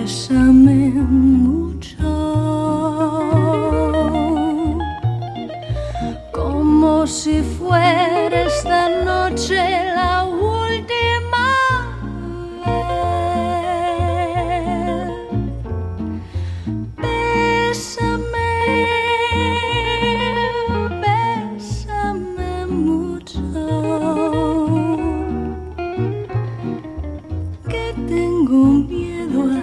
Bésame mucho, como si fuera esta noche la última vez. Bésame, bésame mucho, que tengo miedo a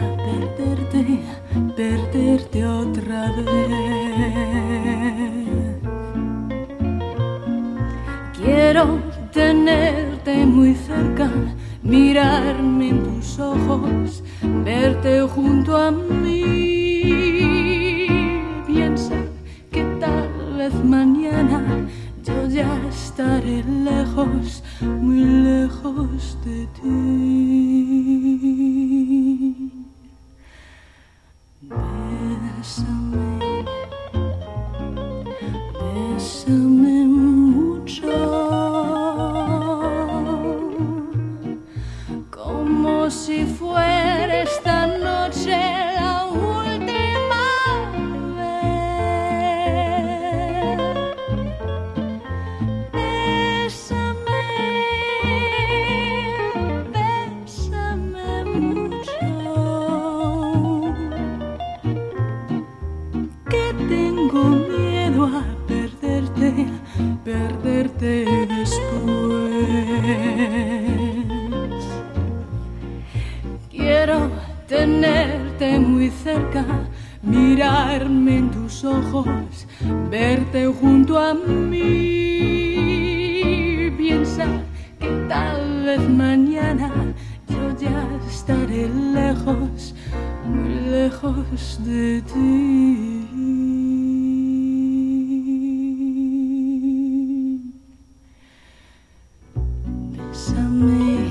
perderte otra vez. Quiero tenerte muy cerca, mirarme en tus ojos, verte junto a mí. Piensa que tal vez mañana yo ya estaré lejos, muy lejos de ti. Bésame, bésame mucho, como si fuera esta noche la última vez. Bésame, bésame mucho, que tengo miedo a perderte después. Quiero tenerte muy cerca, mirarme en tus ojos, verte junto a mí. Piensa que tal vez mañana yo ya estaré lejos, muy lejos de ti. Bésame,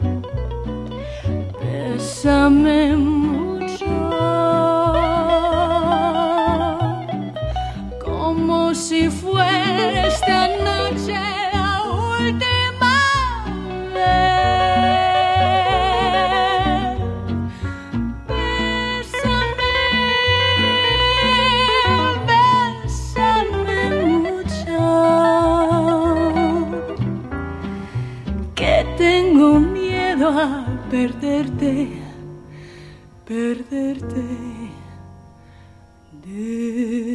bésame mucho, como si fuera esta noche la última vez. Bésame, bésame mucho, que tengo miedo a perderte después.